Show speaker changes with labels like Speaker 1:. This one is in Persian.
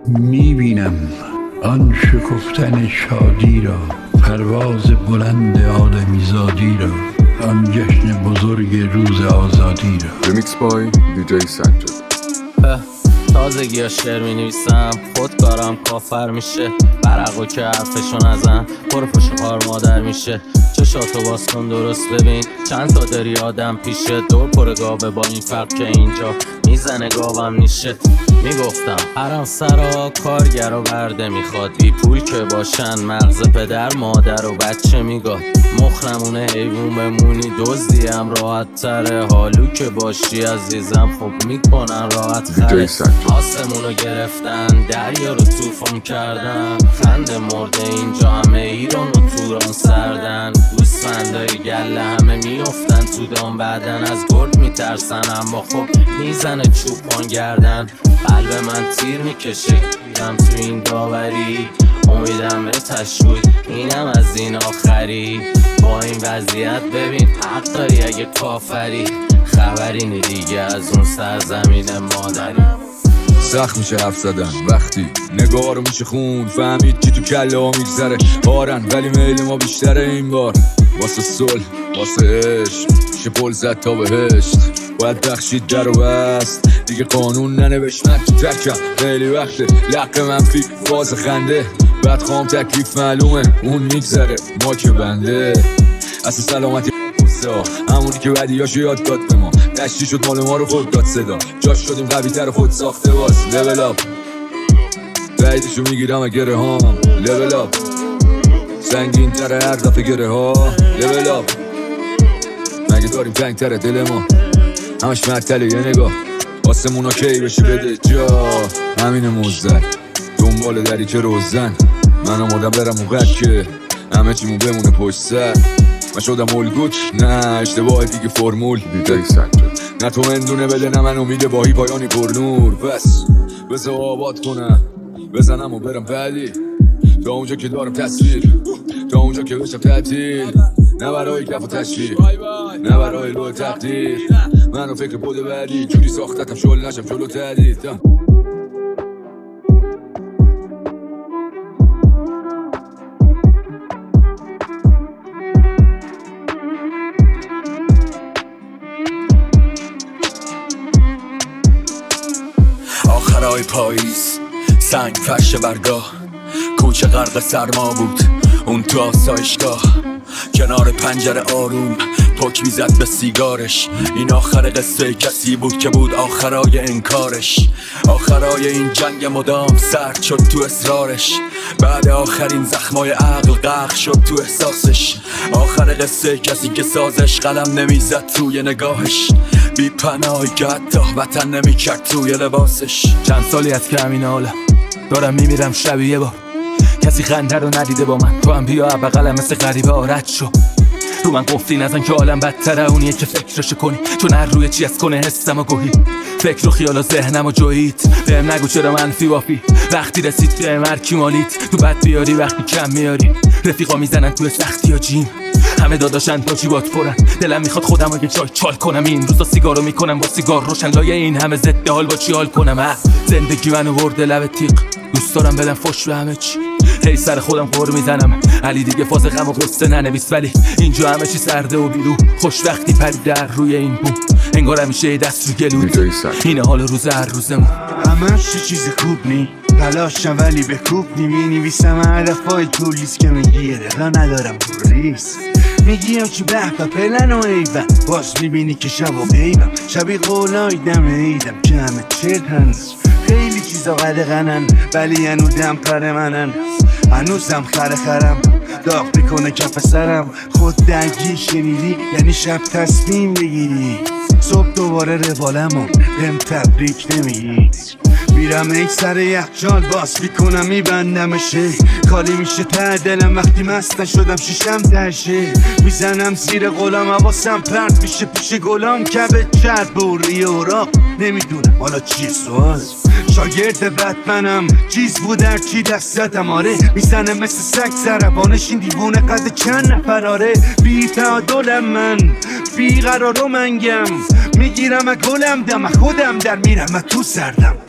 Speaker 1: میبینم آن شکفتن شادی را، پرواز بلند آدمیزادی را، آن جشن بزرگ روز آزادی را.
Speaker 2: ریمیکس بای دیجی سجاد.
Speaker 3: تازگی ها شعر می نویسم، خودکارم کافر میشه، برقو که حرفشو نزن پرپوش خار مادر میشه. چشاتو باز کن درست ببین چند تا داری آدم پیشه، دور پر گاوه با این فرق که اینجا میزنه گاوم نیشه. میگفتم حرم سرا کارگر و برده میخواد، بی پول که باشن مغز پدر مادر و بچه میگاد. مخنمونه حیوون بمونی دزدیم راحت تره، حالو که باشی عزیزم خوب میکنن راحت خره. آسمونو گرفتن دریا رو توفان کردن، خنده مرده اینجا همه ایران و توران سردن. گوسفندای گله همه میافتن تو دام، بعدن از گرد میترسن اما خب میزنه چوپان گردن. قلب من تیر میکشه گیرم تو این داوری، امیدم به تشوید اینم از این آخری. با این وضعیت ببین حق داری اگه کافری، خبری نی دیگه از اون سرزمین مادری.
Speaker 4: سخت میشه حرف زدن وقتی نگاه رو میشه خون، فهمید چی تو کله ها میگذره بارن، ولی میل ما بیشتره این بار. واسه صلح واسه عشق میشه پل زد تا بهشت، باید بخشید در و بست دیگه قانون ننوشت. من تو ترکم خیلی وقته لق منفی فاز خنده، بعد خام تکلیف معلومه اون میگذره ما که بنده. اصلا سلامتی همونی که بدیاشو یاد داد به ما، دشتی شد مال ما رو خود داد صدا، جاش شدیم قوی تر خود ساخته باز. لول اپ بعیدشو میگیرم اگره هام، لول اپ سنگین تر هر دفعه گره ها. لول اپ مگه داریم تنگ تر دل ما، همش معطله یه نگاه آسمونا کی بشه بده جا. همین موزد دنبال دری که روزن، من آمادم برم اون که همه چیمون بمونه پشت سر. من شدم الگوت نه اشتباه دیگه فرمول
Speaker 2: دیجی سجاد.
Speaker 4: نه تو مندونه بده نه من امید باهی پایانی پر نور. پس بذار آباد کنم بزنم و برم ولی تا اونجا که دارم تصویر، تا اونجا که بشم تعطیل، نه برای کف و تشویق نه برای لو تقدیر. منو فکر بوده بعدی جوری ساختتم شل نشم جلو تردید. آخرای پاییز سنگ فرش برگاه، کوچه غرق سرما بود اون تو آسایشگاه، کنار پنجره آروم پک میزد به سیگارش. این آخر قصه کسی بود که بود آخرای انکارش، آخرای این جنگ مدام سرد شد تو اصرارش، بعد آخرین زخمای عقل غرق شد تو احساسش. آخر قصه کسی که سازش قلم نمیزد توی نگاهش، بی پناهی که حتی وطن نمیکرد توی لباسش. چند سالی از که همین حالم دارم میمیرم شبیه بار، کسی خنده رو ندیده با من، تو هم بیا بغلم مثل غریبه آرد شو. رو من قفلی نزن که عالم بدتره اونیه که فکرشو کنی، چون هر روی چی از کنه حسم و گوهی، فکر و خیال و ذهنم و جویید. بهم نگو چرا منفی وافی وقتی رسید که مرکی مالیت، تو بد بیاری وقتی کم میاری، رفیقا میزنن توی سختی یا جیم، همه داداشن تا جیبات پرن. دلم میخواد خودم رو یه جای چال کنم، این روزا سیگارو میکنم با سیگار روشن، لایه این همه ضد حال با چی حال کنم. زندگی منو برده لب تیغ، دوست دارم بدم فش به همه چی، هی سر خودم قور میزنم علی دیگه فاز غم و قصه ننویس، ولی اینجا همه چی سرده و بیرو، خوش وقتی پرید در روی این بوم، انگار همیشه دست رو گلود، اینه حال روز هر روزمون.
Speaker 5: همش چیز خوب نی تلاشم ولی به کوب نی، مینویسم هدفای تو لیست که میگیه دقا ندارم تو ریس، میگیم که به پلن و ایون، باز میبینی که شب و غیبم، شبی قولای دم ایدم که همه چه هنز، خیلی چیزا قدقنن ولی هنو دم پر منن، هنوزم خرم داغ میکنه کف سرم. خود درگی شنیدی یعنی شب تصمیم بگیری، صبح دوباره روالمون بهم تبریک نمیگی. میرم ای سر یخچال باز میکنم میبندمشه، کالی میشه ته دلم وقتی مست نشدم شیشم تشه، میزنم زیر غلام حواسم پرد میشه پیش گلام، کبه چرد بوری اوراق نمیدونم حالا چیه سوال. شاگرد بتمنم چیز بود در چی دست زدم آره، میزنه مثل سگ سربانش این دیوونه قد چند نفراره، بی تعادلم من بی قرار و منگم، میگیرم گلم دم خودم در میرم تو سردم.